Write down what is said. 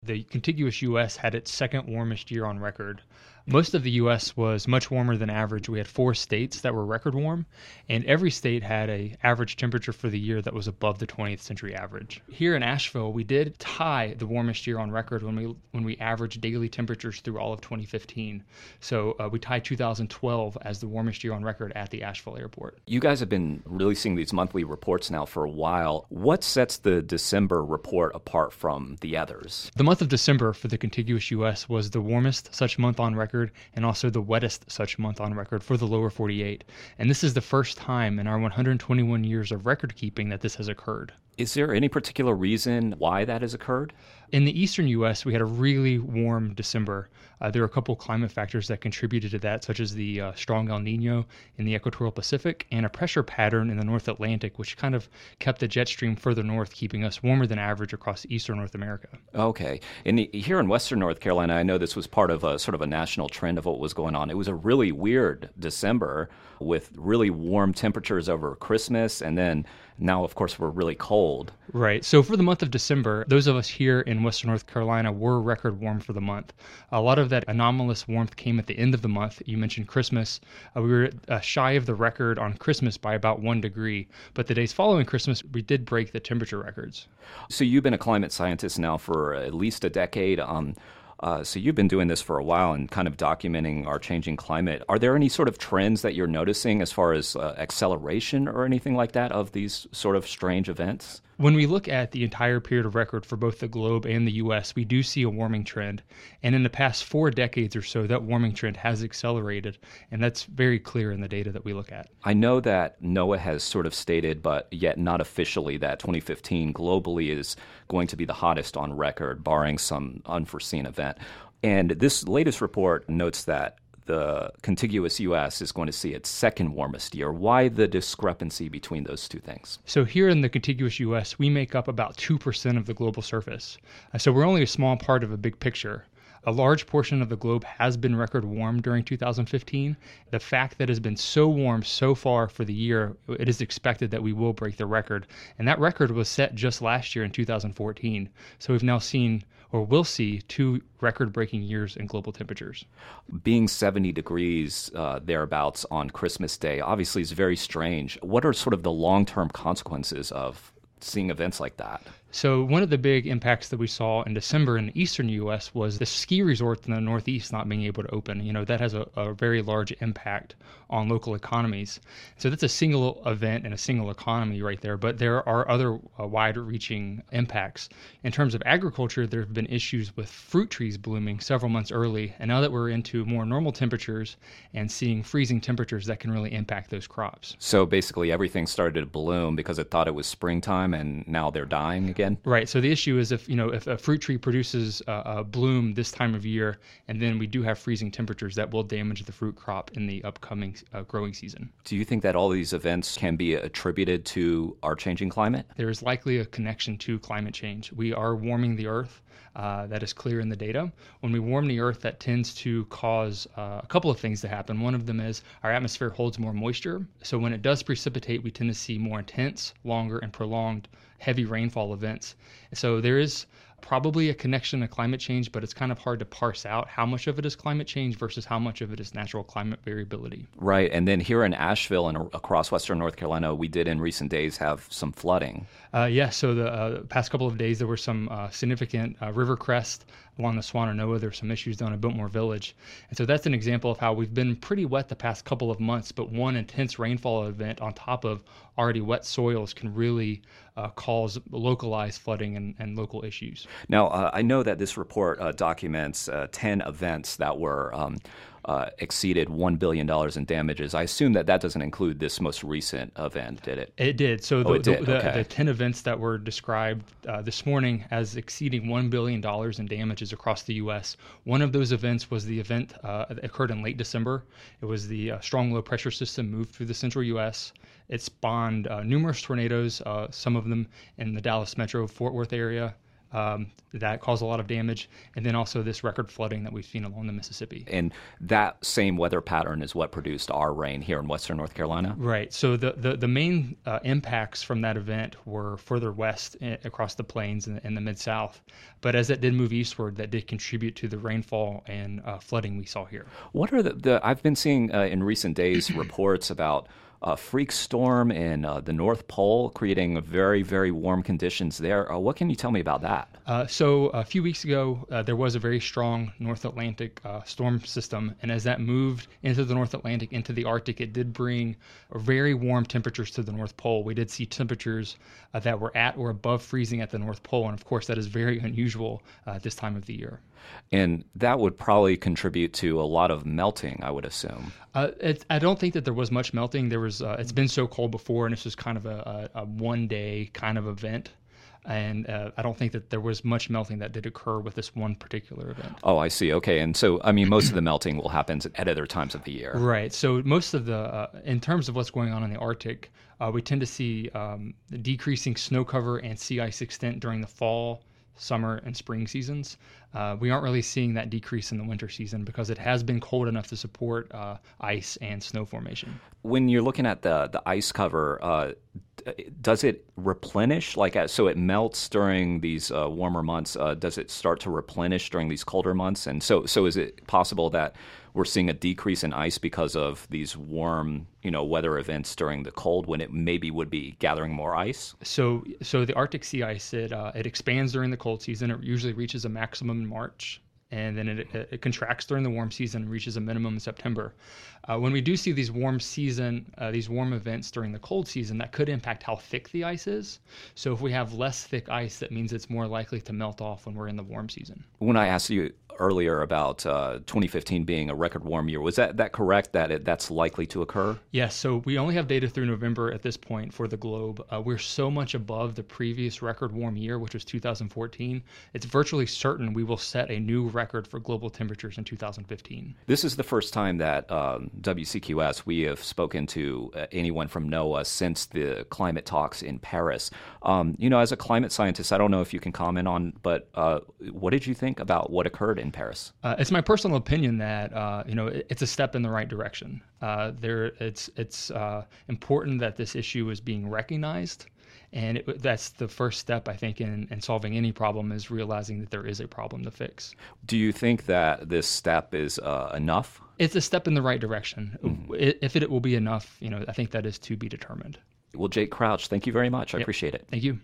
The contiguous U.S. had its second warmest year on record. Most of the U.S. was much warmer than average. We had 4 states that were record warm, and every state had an average temperature for the year that was above the 20th century average. Here in Asheville, we did tie the warmest year on record when we averaged daily temperatures through all of 2015. So we tied 2012 as the warmest year on record at the Asheville airport. You guys have been releasing these monthly reports now for a while. What sets the December report apart from the others? The month of December for the contiguous U.S. was the warmest such month on record and also the wettest such month on record for the lower 48. And this is the first time in our 121 years of record keeping that this has occurred. Is there any particular reason why that has occurred? In the eastern U.S., we had a really warm December. There are a couple climate factors that contributed to that, such as the strong El Nino in the equatorial Pacific and a pressure pattern in the North Atlantic, which kind of kept the jet stream further north, keeping us warmer than average across eastern North America. Okay. Here in western North Carolina, I know this was part of a sort of a national trend of what was going on. It was a really weird December with really warm temperatures over Christmas, and then now, of course, we're really cold. Right. So for the month of December, those of us here in western North Carolina were record warm for the month. A lot of that anomalous warmth came at the end of the month. You mentioned Christmas. We were shy of the record on Christmas by about 1 degree, but the days following Christmas, we did break the temperature records. So you've been a climate scientist now for at least a decade. So you've been doing this for a while and kind of documenting our changing climate. Are there any sort of trends that you're noticing as far as acceleration or anything like that of these sort of strange events? When we look at the entire period of record for both the globe and the U.S., we do see a warming trend. And in the past 4 decades or so, that warming trend has accelerated. And that's very clear in the data that we look at. I know that NOAA has sort of stated, but yet not officially, that 2015 globally is going to be the hottest on record, barring some unforeseen event. And this latest report notes that the contiguous U.S. is going to see its second warmest year. Why the discrepancy between those two things? So here in the contiguous U.S., we make up about 2% of the global surface. So we're only a small part of a big picture. A large portion of the globe has been record warm during 2015. The fact that it has been so warm so far for the year, it is expected that we will break the record. And that record was set just last year in 2014. So we've now seen, or will see, 2 record-breaking years in global temperatures. Being 70 degrees thereabouts on Christmas Day obviously is very strange. What are sort of the long-term consequences of seeing events like that? So one of the big impacts that we saw in December in the eastern U.S. was the ski resorts in the Northeast not being able to open. You know, that has a very large impact on local economies. So that's a single event and a single economy right there. But there are other wide-reaching impacts. In terms of agriculture, there have been issues with fruit trees blooming several months early. And now that we're into more normal temperatures and seeing freezing temperatures, that can really impact those crops. So basically everything started to bloom because it thought it was springtime, and now they're dying again? Right. So the issue is if a fruit tree produces a bloom this time of year, and then we do have freezing temperatures, that will damage the fruit crop in the upcoming growing season. Do you think that all these events can be attributed to our changing climate? There is likely a connection to climate change. We are warming the Earth. That is clear in the data. When we warm the Earth, that tends to cause a couple of things to happen. One of them is our atmosphere holds more moisture. So when it does precipitate, we tend to see more intense, longer, and prolonged heavy rainfall events. So there is probably a connection to climate change, but it's kind of hard to parse out how much of it is climate change versus how much of it is natural climate variability. Right. And then here in Asheville and across western North Carolina, we did in recent days have some flooding. So the past couple of days, there were some significant river crest along the Swannanoa. There's some issues down at Biltmore Village. And so that's an example of how we've been pretty wet the past couple of months, but one intense rainfall event on top of already wet soils can really cause localized flooding and local issues. Now, I know that this report documents 10 events that were exceeded $1 billion in damages. I assume that doesn't include this most recent event, did it? It did. So the 10 events that were described this morning as exceeding $1 billion in damages across the U.S. One of those events was the event that occurred in late December. It was the strong low pressure system moved through the central U.S. It spawned numerous tornadoes, some of them in the Dallas metro Fort Worth area, that caused a lot of damage, and then also this record flooding that we've seen along the Mississippi. And that same weather pattern is what produced our rain here in western North Carolina? Right. So the main impacts from that event were further west across the plains and the Mid-South. But as it did move eastward, that did contribute to the rainfall and flooding we saw here. What are I've been seeing in recent days reports about a freak storm in the North Pole, creating very, very warm conditions there. What can you tell me about that? So a few weeks ago, there was a very strong North Atlantic storm system, and as that moved into the North Atlantic, into the Arctic, it did bring very warm temperatures to the North Pole. We did see temperatures that were at or above freezing at the North Pole, and of course that is very unusual this time of the year. And that would probably contribute to a lot of melting, I would assume. I don't think that there was much melting. There was. It's been so cold before, and this was kind of a one-day kind of event. And I don't think that there was much melting that did occur with this one particular event. Oh, I see. Okay. And so, I mean, most of the melting will happen at other times of the year. Right. So most of in terms of what's going on in the Arctic, we tend to see decreasing snow cover and sea ice extent during the fall, summer, and spring seasons. We aren't really seeing that decrease in the winter season because it has been cold enough to support ice and snow formation. When you're looking at the ice cover, does it replenish? So it melts during these warmer months. Does it start to replenish during these colder months? And so is it possible that we're seeing a decrease in ice because of these warm, weather events during the cold when it maybe would be gathering more ice? So the Arctic sea ice, it expands during the cold season. It usually reaches a maximum in March, and then it contracts during the warm season and reaches a minimum in September. When we do see these warm events during the cold season, that could impact how thick the ice is. So if we have less thick ice, that means it's more likely to melt off when we're in the warm season. When I asked you earlier about 2015 being a record warm year, was that correct, that that's likely to occur? Yes. So we only have data through November at this point for the globe. We're so much above the previous record warm year, which was 2014. It's virtually certain we will set a new record for global temperatures in 2015. This is the first time that WCQS, we have spoken to anyone from NOAA since the climate talks in Paris. As a climate scientist, I don't know if you can comment on, but what did you think about what occurred in Paris? It's my personal opinion that it's a step in the right direction. It's important that this issue is being recognized, and that's the first step, I think, in solving any problem, is realizing that there is a problem to fix. Do you think that this step is enough? It's a step in the right direction. Mm-hmm. If it will be enough, I think that is to be determined. Well, Jake Crouch, thank you very much. I appreciate it. Thank you.